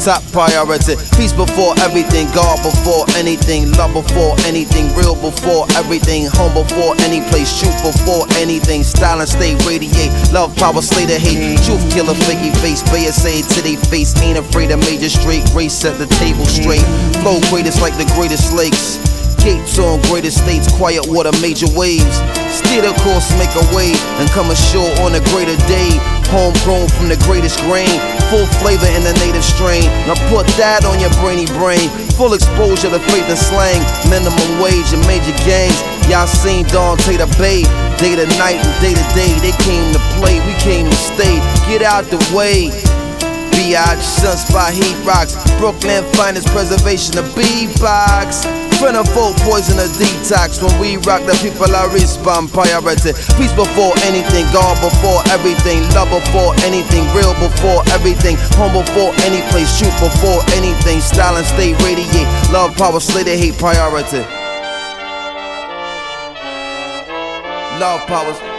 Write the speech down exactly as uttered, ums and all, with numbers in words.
top priority. Peace before everything, God before anything, love before anything, real before everything, home before any place, truth before anything, style and stay radiate, love, power, slay the hate, truth killer, fakey face, bay say to they face, ain't afraid of major straight, race set the table straight, flow greatest like the greatest lakes, gates on great estates, quiet water, major waves, steer the course, make a wave, and come ashore on a greater day, homegrown from the greatest grain, full flavor in the native strain, now put that on your brainy brain, full exposure to faith and slang, minimum wage and major gains, y'all seen Dante the Bay, day to night and day to day, they came to play, we came to stay, get out the way. B-I-G, Sunspot, Heat Rocks, Brooklyn finest preservation of B-Box. Friend of folk, poison a detox. When we rock, the people are respond priority. Peace before anything, God before everything, love before anything, real before everything, home before any place, truth before anything, style and stay radiate, love, power, slay the hate, priority. Love, powers.